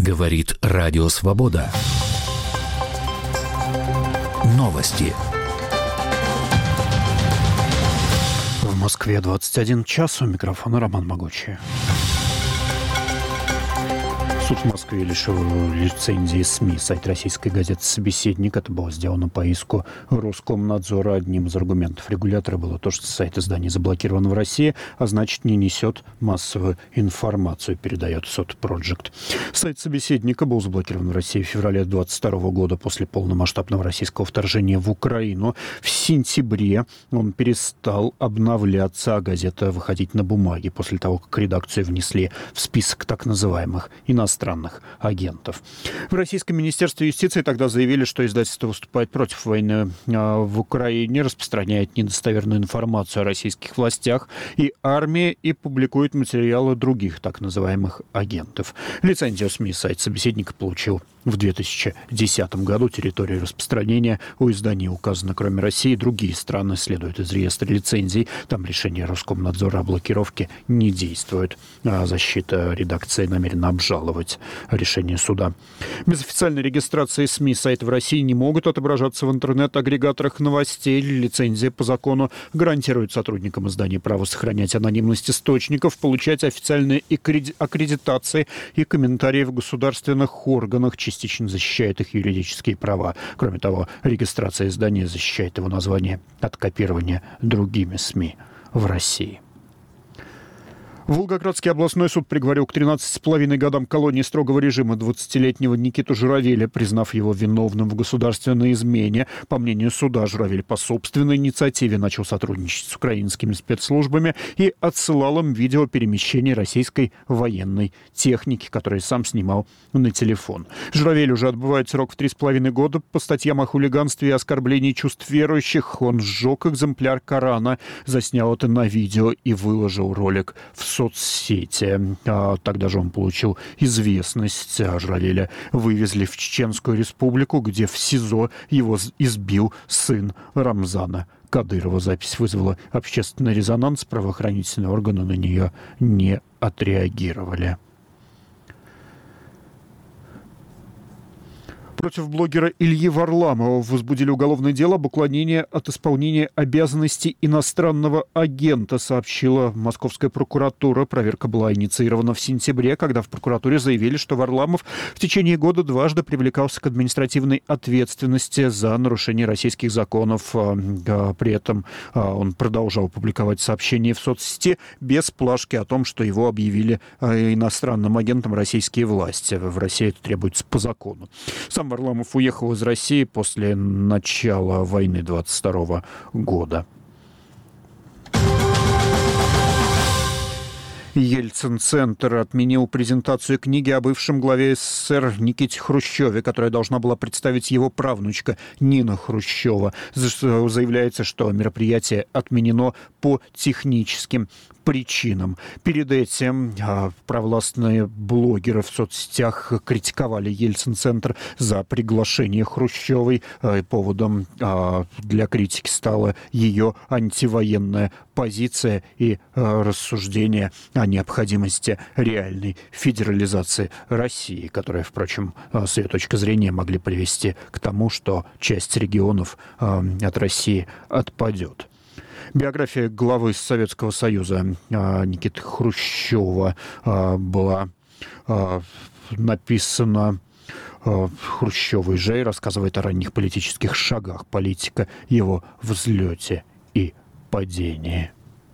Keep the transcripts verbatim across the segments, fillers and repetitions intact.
Говорит Радио Свобода. Новости. В Москве двадцать один час. У микрофона Роман Могучий. Суд в Москве лишил лицензии СМИ сайт российской газеты «Собеседник». Это было сделано по иску Роскомнадзора. Одним из аргументов регулятора было то, что сайт издания заблокирован в России, а значит, не несет массовую информацию, передает Сотпроджект. Сайт «Собеседника» был заблокирован в России в феврале двадцать второго года после полномасштабного российского вторжения в Украину. В сентябре он перестал обновляться, а газета выходить на бумаге после того, как редакцию внесли в список так называемых иностранных иностранных агентов. В Российском министерстве юстиции тогда заявили, что издательство выступает против войны в Украине, распространяет недостоверную информацию о российских властях и армии и публикует материалы других так называемых агентов. Лицензию СМИ сайт «Собеседник» получил в две тысячи десятом году. Территория распространения у издания указана, кроме России. Другие страны следуют из реестра лицензий. Там решение Роскомнадзора о блокировке не действует. А защита редакции намерена обжаловать решение суда. Без официальной регистрации СМИ сайты в России не могут отображаться в интернет-агрегаторах новостей. Лицензия по закону гарантирует сотрудникам издания право сохранять анонимность источников, получать официальные аккредитации и комментарии в государственных органах, частично защищает их юридические права. Кроме того, регистрация издания защищает его название от копирования другими СМИ в России. Волгоградский областной суд приговорил к тринадцати с половиной годам колонии строгого режима двадцатилетнего Никиту Журавеля, признав его виновным в государственной измене. По мнению суда, Журавель по собственной инициативе начал сотрудничать с украинскими спецслужбами и отсылал им видео перемещения российской военной техники, которые сам снимал на телефон. Журавель уже отбывает срок в три с половиной года по статьям о хулиганстве и оскорблении чувств верующих. Он сжег экземпляр Корана, заснял это на видео и выложил ролик в соцсети. А тогда же он получил известность. А Журавеля вывезли в Чеченскую республику, где в СИЗО его избил сын Рамзана Кадырова. Запись вызвала общественный резонанс. Правоохранительные органы на нее не отреагировали. Против блогера Ильи Варламова возбудили уголовное дело об уклонении от исполнения обязанностей иностранного агента, сообщила Московская прокуратура. Проверка была инициирована в сентябре, когда в прокуратуре заявили, что Варламов в течение года дважды привлекался к административной ответственности за нарушение российских законов. При этом он продолжал публиковать сообщения в соцсети без плашки о том, что его объявили иностранным агентом российские власти. В России это требуется по закону. Сам Варламов уехал из России после начала войны двадцать второго года. Ельцин-центр отменил презентацию книги о бывшем главе СССР Никите Хрущеве, которая должна была представить его правнучка Нина Хрущева. Заявляется, что мероприятие отменено по техническим причинам. Перед этим а, провластные блогеры в соцсетях критиковали Ельцин-центр за приглашение Хрущевой. А, поводом а, для критики стала ее антивоенная позиция и а, рассуждение о необходимости реальной федерализации России, которая, впрочем, а, с ее точки зрения могли привести к тому, что часть регионов а, от России отпадет. Биография главы Советского Союза Никиты Хрущева была написана Хрущевой же и рассказывает о ранних политических шагах политика, его взлете и падении.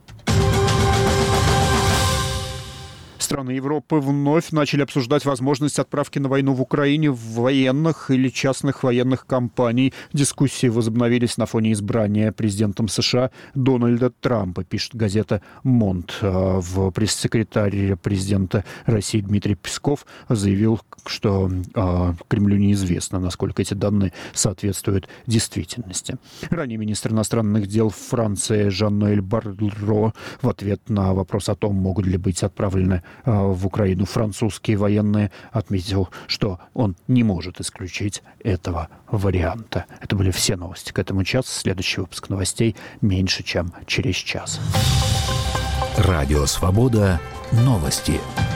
Страны Европы вновь начали обсуждать возможность отправки на войну в Украине военных или частных военных компаний. Дискуссии возобновились на фоне избрания президентом США Дональда Трампа, пишет газета «Монт». В пресс-секретарь президента России Дмитрий Песков заявил, что Кремлю неизвестно, насколько эти данные соответствуют действительности. Ранее министр иностранных дел Франции Жан-Ноэль Барро в ответ на вопрос о том, могут ли быть отправлены в Украину французские военные, отметил, что он не может исключить этого варианта. Это были все новости к этому часу. Следующий выпуск новостей меньше, чем через час. Радио «Свобода». Новости.